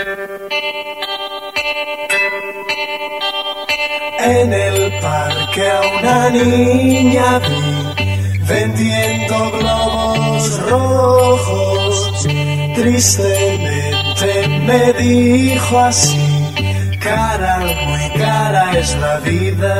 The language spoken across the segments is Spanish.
En el parque a una niña vi vendiendo globos rojos. Tristemente me dijo así: cara, muy cara es la vida.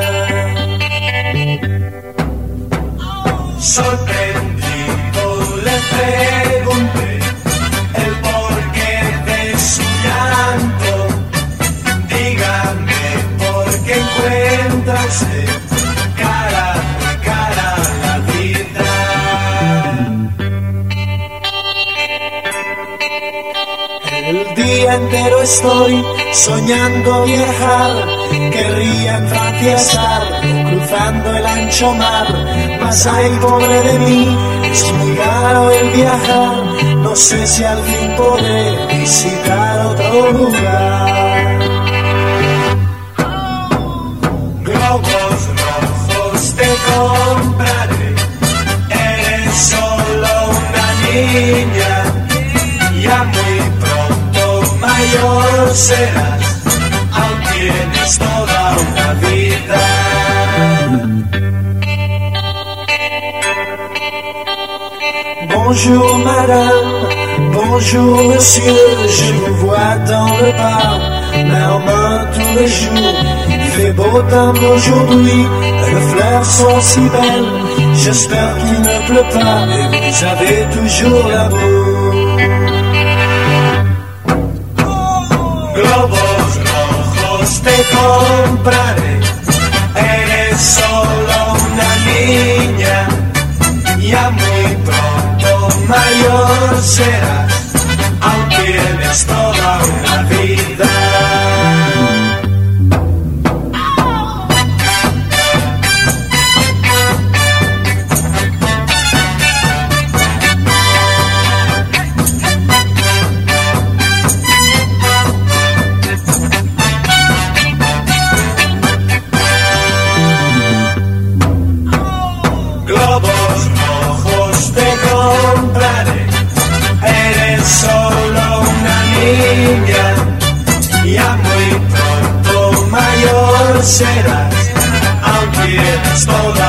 Sorprendido le pregunté el porqué de su llanto. Dígame por qué encuentra usted cara, muy cara la vida. El día entero estoy soñando viajar. Querría enfranciar cruzando el ancho mar. Mas ay, pobre de mí, es muy caro el viajar. No sé si al fin podré visitar otro lugar. Globos rojos te compraré. Eres solo una niña. Ya muy pronto mayor serás. Aún tienes toda una vida. Bonjour madame, bonjour monsieur, je vous vois dans le bar, main en main tous les jours. Il fait beau temps aujourd'hui, les fleurs sont si belles, j'espère qu'il ne pleut pas et vous avez toujours l'amour. Globos rojos te compraré, eres solo una niña, ya muy pronto mayor serás, aún tienes toda una vida. Globos rojos te compraré, eres solo una niña, ya muy pronto mayor serás, aún tienes todo